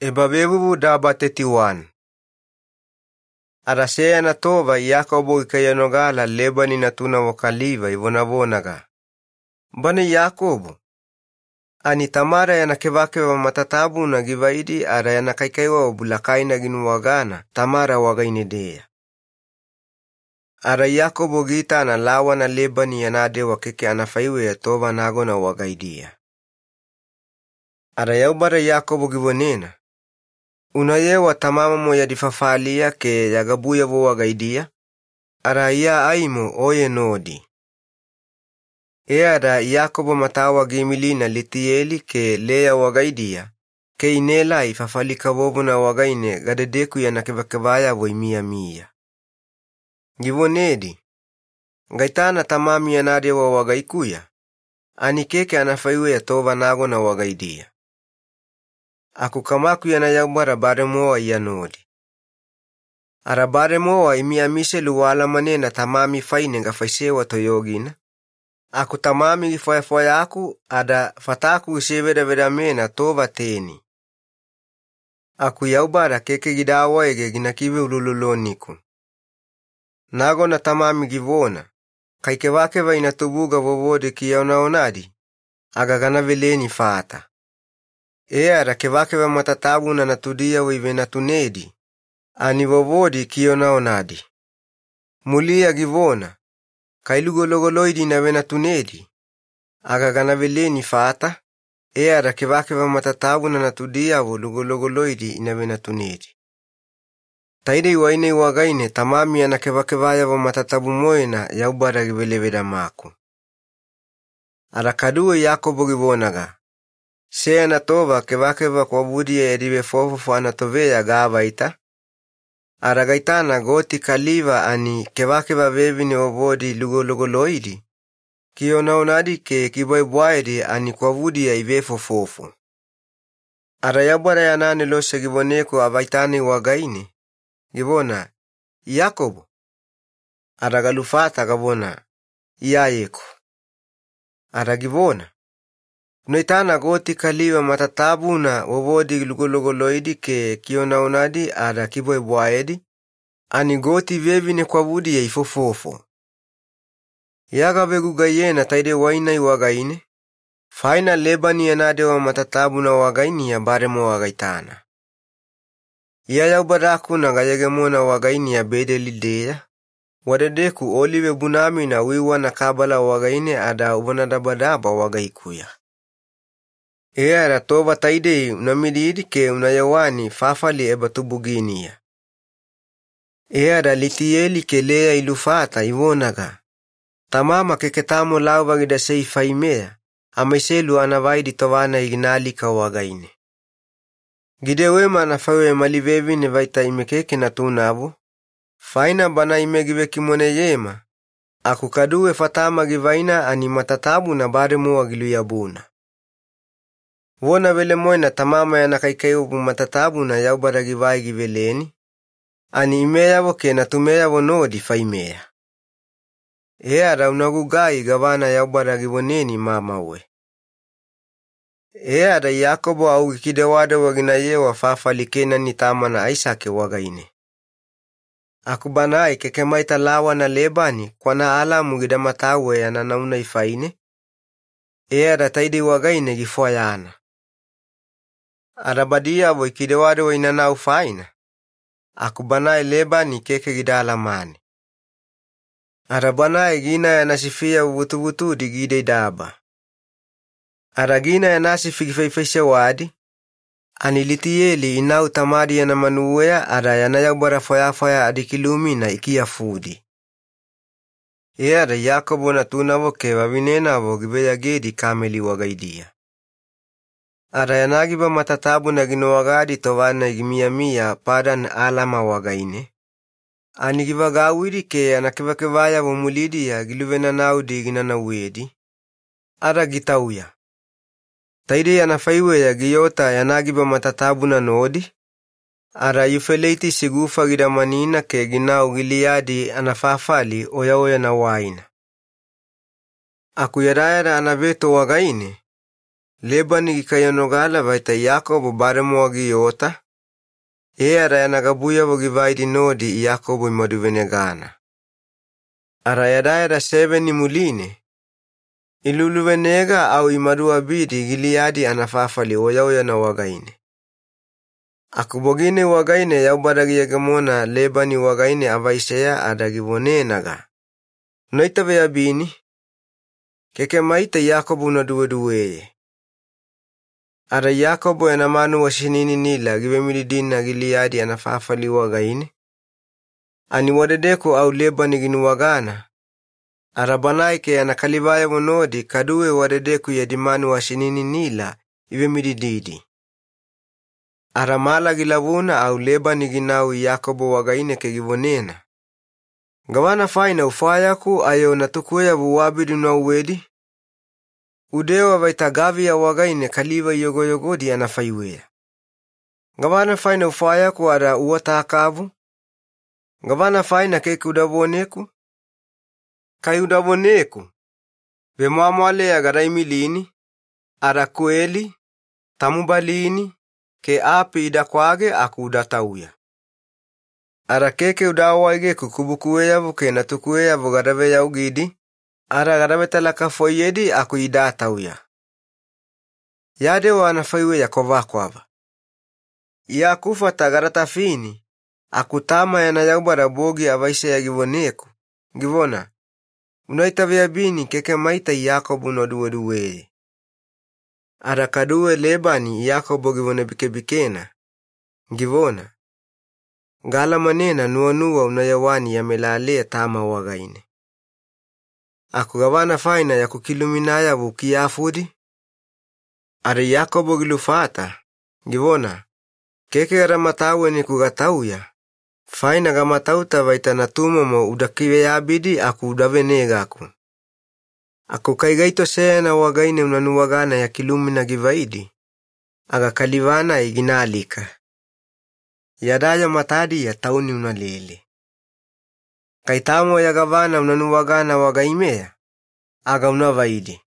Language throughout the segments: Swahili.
Ebabebu dabatetiwan. Arasea na tova Yakobo ikayanogala lebani na tuna wakaliva ivonabonaga. Bani Yakobo. Ani tamara ya nakevake wa matatabu na givaidi ara ya nakaikaiwa wa bulakai na ginuwagana tamara wagainedea. Ara Yakobo gita na lawa na lebani ya nade wakeke anafaiwe ya tova nago na wagaidia. Ara yaubara Yakobo givonena. Unayewa tamama moya difafalia ke yagabuya vo wagaidia. Ara ya aimo oye nodi. Ara Yakobo matawa gimili na litieli ke leya wagaidia. Ke inela ifafalika vovo na wagaine gadedeku ya nakevakevaya vo imia. Givonedi. Gaitana tamami ya nade wa wagaikuya. Anikeke anafaiwe ya tova nago na wagaidia. Aku kamaku ya na yaubara baremoa ya nodi. Ara baremoa imiamise luwala manena tamami faine nga faisewa toyogina. Aku tamami gifoya aku ada fataku iseveda vedamena tova teni. Aku yaubara keke gidawa ege ginakive ulululoniku. Nago na tamami givona. Kaikevakeva inatubuga vovode kiyauna onadi. Agagana veleni fata. Ara kevakeva matatabu na natudia wivena tunedi. Ani vovodi kiona onadi. Mulia givona. Kailugologoloidi na vena tunedi. Agagana veleni fata. Ara kevakeva matatabu na natudia volugologoloidi na vena tunedi. Taide iwaine wagaine tamami anakevakevaya wa matatabu moena yaubara giveleveda maku. Ara kaduwe Yakobo givonaga. Sea na tova kevakeva kwa budi ya edive fofo anatoveya gavaita. Ara gaitana goti kaliva ani kevakeva vevine obodi lugologoloidi. Kiona onadi ke kiboiboaidi ani kwa budi ya ivefo fofo. Ara yabara ya nane lose givoneko avaitani wagaine. Givona, Yakobo. Ara galufata gavona, Iyayeko. Ara givona. Noitana goti kaliva matatabu na wobodi lugologoloidi ke kiona onadi ara kiboiboaidi. Ani goti vevine kwa budi ya ifofofo. Yaga vegu gayena taide waina iwagaine. Faina lebani ya nade wa matatabu na wagaini ya baremo wagaitana. Iya yaubaraku na gayegemona wagaini ya bede lideya. Wadedeku olive bunami na wiwa na kabala wagaine ada ubanadabadaba wagaikuya. Ara tova taide unamididi ke unayawani fafali ebatubuginia. Ara litieli ke lea ilufata ivonaga. Tamama keketamo lauva gidasei faimea. Amaiselu anavaidi towana ignalika wagaine. Gidewema nafawe malivevi ne vaita imekeke na tunabo. Faina bana imegive kimone yema. Aku kaduwe fatama givaina ani matatabu na baremu wagiluyabuna. Wona vele moina tamama ya nakaikaiubu matatabu na yaubara givai giveleni. Ani imeya voke na tumeya vonodi faimea. Ara unagugai gavana yaubara givoneni mama we. Ara Yakobo au kidewada waginayewa fafalikena ni tamana Isake wagaine. Akubanai kekemaita lawa na lebani kwa na alamu gidamatawe ya nanauna ifaine. Ara taidi wagaine gifoyana. Arabadia vo kidewada wa inana ufaina. Akubanai lebani keke gidalamani. Arabanai gina ya nasifia uvutu digide daba. Aragina ya nasifi gifeifeshe wadi. Anilitieli ina utamari ya namanuwea ara ya nayabara foya adikilumi na ikia fudi. Ara Yakobo na tunavo kewa vinena vo gibeya gedi kameli wagaidia. Ara ya nagiba matatabu na ginowagadi towana igimiya padan alama wagaine. Anigiva gawiri ke anakivakevaya vo mulidi ya giluvena naudi ginana wedi. Ara gitauya. Taide ya nafaiwe ya giyota ya nagiba matatabu na nodi. Ara yufeleiti sigufa gidamanina ke ginau giliadi anafafali oya na waina. Aku yarayara anaveto wagaine. Lebani gikayonogala vaita Yakobo baremo agiyota. Ara nagabuya vogivaidi nodi Yakobo imaduvenegana. Arayadaira 7 muline. Iluluvenega au imadua bidi Gileadi anafafali oya na wagaine. Akubogine wagaine yaubadagiyagamona Lebani wagaine avaisea adagivonenaga. Noitave yabini. Keke maita Yakobo na duweye. Ara Yakobo anamanu washinini nila givemilidina Gileadi anafafali wagaine. Ani wadedeko au Lebani ginuwagana. Arabanaike anakalivaya monodi kaduwe wadedeku yadimanu washinini nila ivemilididi. Aramala gilavuna au Lebani ginau Yakobo wagaine kegivonena. Gawana faina ufayaku ayo natukuya buwabidu na uwedi. Udewa vaitagavi ya wagaine kaliva yogoyogodi anafaiwea. Gawana faina ufayaku ara uwatakavu. Gawana faina keke udavoneku. Kai udavoneku. Vemwamwale ya garaimilini. Ara kweli. Tamubalini. Ke api idakwage aku udatauya. Ara keke udawaige kukubukuwe ya vuke na tukuwe ya vugarave ya ugidi. Ara garave talaka foyedi aku idatauya. Yade wanafaiwe ya kovakwava. Ya kufa tagaratafini. Aku tama ya na yaubara bogi avaise ya givoneku. Givona. Unaitave ya bini keke maita Yakobo noduwe. Ara kaduwe Lebani Yakobo givone bikebikena. Givona. Ngala manena nuwa unayawani ya melalea tama wagaine. Aku gawana faina ya kukiluminaya vukiafudi. Ara Yakobo gilufata. Givona. Keke garamatawe ni kugatauya. Faina gamatauta vaita natumo mo udakiwe yabidi aku udavenegaku. Aku kaigaito sena wagaine unanuwagana ya kilumina givaidi. Aga kalivana iginalika. Yadaya matadi ya tauni unalele. Kaitamo ya gavana unanuwagana wagaimea. Aga unavaidi.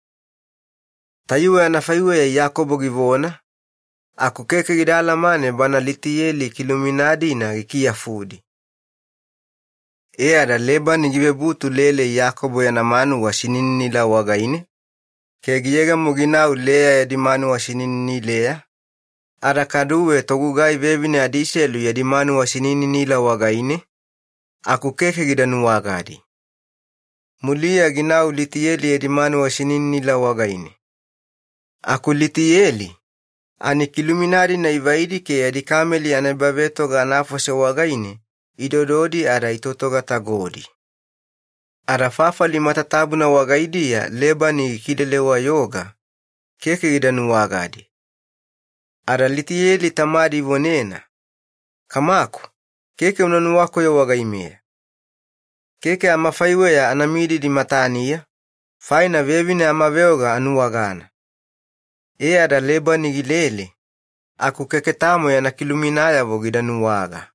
Tayuwe anafaiwe ya Yakobo givona. Aku keke gidala mane bana litiyeli kiluminadi na gikia fudi. Ada Lebani givebutu lele Yakobo ya namanu wa shinini nila wagaine. Kegiyega mugina ulea ya dimanu wa shinini nilea. Ada kaduwe togugai vevine adiselu ya dimanu wa shinini nila wagaine. Aku keke gidanu wagadi. Mulia ginau litiyeli ya dimanu wa shinini nila wagaine. Aku litiyeli. Ani kiluminari na ivaidi ke ya dikameli anabaveto ganafose wagaine. Idododi ara itotoga tagodi. Ara fafali matatabu na wagaidia Lebani kidelewa yoga. Keke gidanu wagadi. Ara litiyeli tamadi vonena. Kamaku. Keke unanu wako ya wagaimea. Keke amafaiwe ya anamidi di matania. Faina vevine amaveoga anu wagana. Ada Lebani gilele. Aku keke tamo ya nakiluminaya vogidanu waga.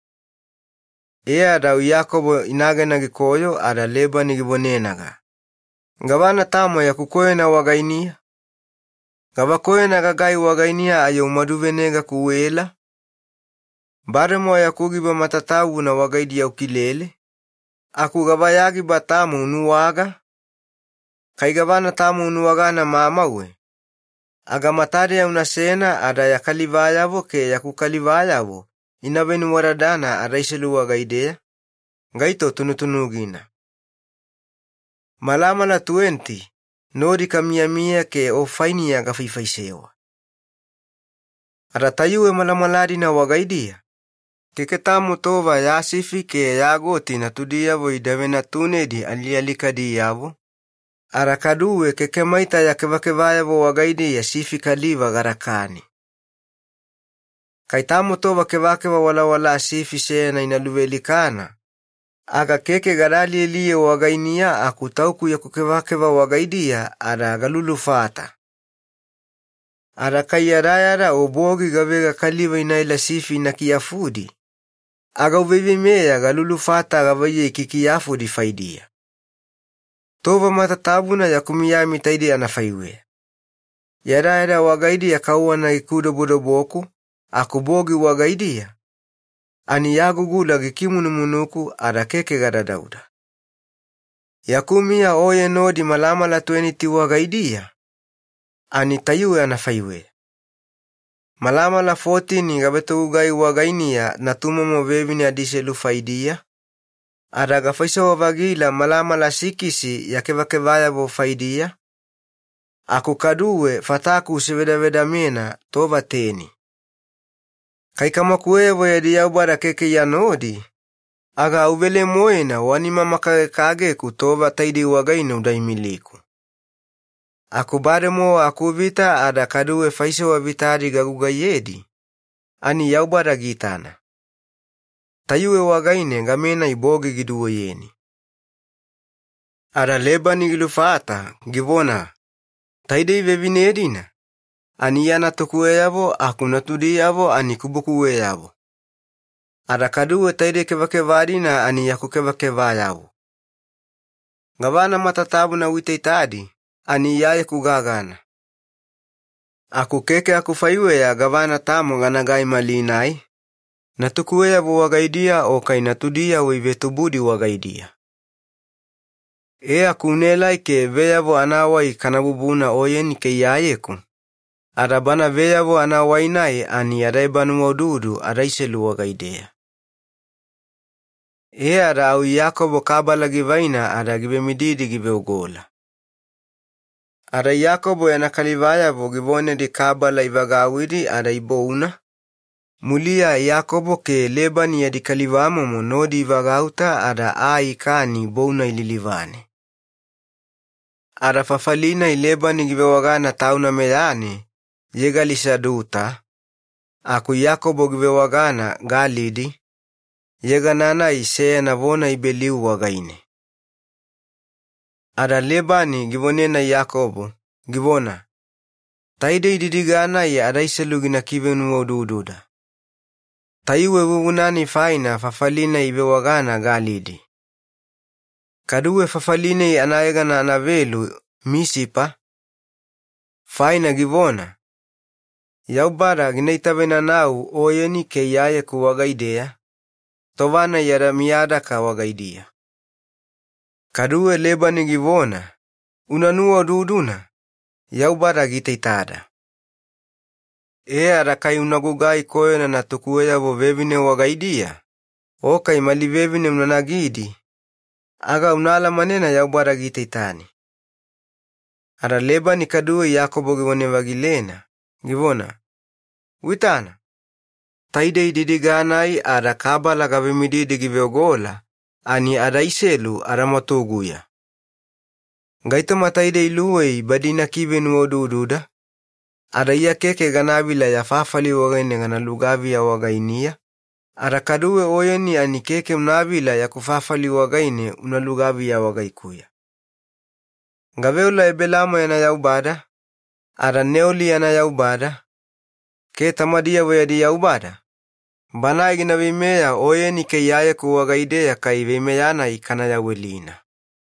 Ada Yakobo inagena gikoyo ada Lebani givonenaga. Gawana tamo ya kukoyena wagainia. Gavakoyena gagai wagainia ayo umaduvenega kuwela. Baremo ya kugiba matatawu na wagaidi ya ukilele. Aku gavayagi batamu unuwaga. Kai gawana tamu unuwagana mamawe. Aga matari ya unasena ada ya kalivayavo ke ya kukalivayavo. Inavenu waradana araiselu wagaidea. Ngaito tunutunugina. Malama na 20. Nori kamia ke ofaini ya gafifaisewa. Aratayuwe malamalari na wagaidia. Keke tamu tova ya sifi ke ya goti na tudiyavo idavena tunedi alialikadi yavo. Arakaduwe keke maita ya kevakevayavo wagaidi ya sifi kaliva garakani. Kaitamu tova kevakeva wala sifi sena inaluvelikana. Aga keke garali elie wagainia akutauku ya kukevakeva wagaidia ara galulufata. Ara kayarayara obogi gavega kaliva inaila sifi na kiafudi. Aga uvevimea galulufata gavaye kikiafudi faidia. Tova matatabuna ya kumiyami taidi anafaiwe. Yadaira wagaidia kawana ikudo bodoboku, akubogi wagaidia. Ani yagugula gikimunu munuku arakeke gada Dauda. Yakumia oye nodi malamala 20 wagaidia. Ani tayuwe anafaiwe. Malamala 14 gabeto ugai wagainia natumomo vevini adiselu faidia. Araga faiso wavagila malamala sikisi yakevakevaya vo faidia. Aku kaduwe fataku seveda mena tova teni. Kai kama kuevo ya diyaubara keke ya nodi. Aga uvele moena wanima makage kutova taidi wagaina udaimiliku. Aku baremo aku vita ada kaduwe faiso wa vitari gaguga yedi. Ani yaubara gitana. Tayuwe wagaine ngamena ibogi giduwe yeni. Ada lebani gilufata givona. Taide vevine edina. Ani yana tokuwe yavo akunatudi yavo ani kubukuwe yavo. Ada kaduwe taide kevakevadina ani yakukevakeva yavo. Ngavana matatabu na wite itadi ani yaye kugagana. Aku keke akufaiwe ya gavana tamo ganagai malinai. Natukuwe yavo wagaidia o kainatudia wivetubudi wagaidia. Akunela ke veyavo anawai kanabubuna oyeni ke yayeku. Arabana veyavo anawainai ani araibanu modudu araiselu wagaidea. Ara au Yakobo kabala givaina ara give mididi give ugola. Ara Yakobo yanakalivaya vo givone di kabala ivagawidi ara ibouna. Mulia Yakobo ke Lebani ya di kalivamo monodi ivagauta ara ai kani bouna ililivane. Ara fafalina Lebani give wagana tauna meyane yegalisa duta. Aku Yakobo give wagana galidi. Yeganana isea na vona ibeliu wagaine. Ara Lebani givone na Yakobo, givona. Taide ididigana ya araiselu gina kivenu wodududa. Taiwe wunani faina fafalina ibe wagana galidi. Kaduwe fafalina anayegana anavelu misipa. Faina givona. Yaubara ginaitabena nau oyeni ke yaye kuwagaidea. Tovana yara miada ka wagaidia. Kaduwe Lebani givona. Unanuo duduna. Yaubara gitaitada. Arakai unagugai koyona na tukuwe yavo vevine wagaidia. Okai mali vevine mnanagidi. Aga unala manena yaubara gitaitani. Ara Lebani kaduwe Yakobo givone wagilena. Givona. Witana. Taide ididiganai ara kabala gavimididi giveogola, ani araiselu aramatoguya. Gaito mataide iluwei badina kivenu odududa, araya keke ganabila ya fafali wagaine gana lugavi ya wagainia, ara kaduwe oyeni ani keke mnabila ya kufafali wagaine unalugavi ya wagaikuya. Gaveula ebelamo yana yaubada, ara neoli yana yaubada, ke tamadia weyadi yaubada. Bana gina vimea oyeni ke yaye kuwagaidea kai vimeyana ikana ya welina.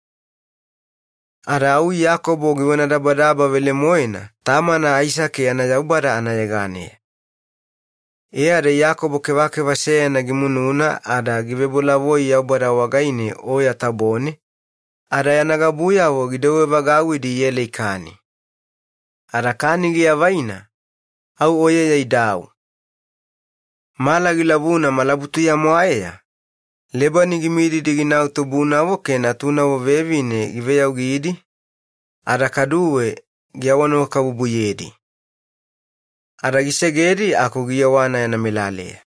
Ara au Yakobo giwana dabadaba vele moena, tamana Aisake anayaubara anayegane. Ara Yakobo kewake vasea na gimununa ara givebulawoi yaubara wagaine oya tabone, ara yanagabuya wo gidewe vagawidi yele ikani. Ara kani gia vaina, au oye ya idau. Mala gilabuna malabutu ya moaya. Lebani gimidi digina utubuna woke na tuna wovevine giveya ugidi. Ara kaduwe giawano kabubuyedi. Ara gisegedi ako giawana ya namilale.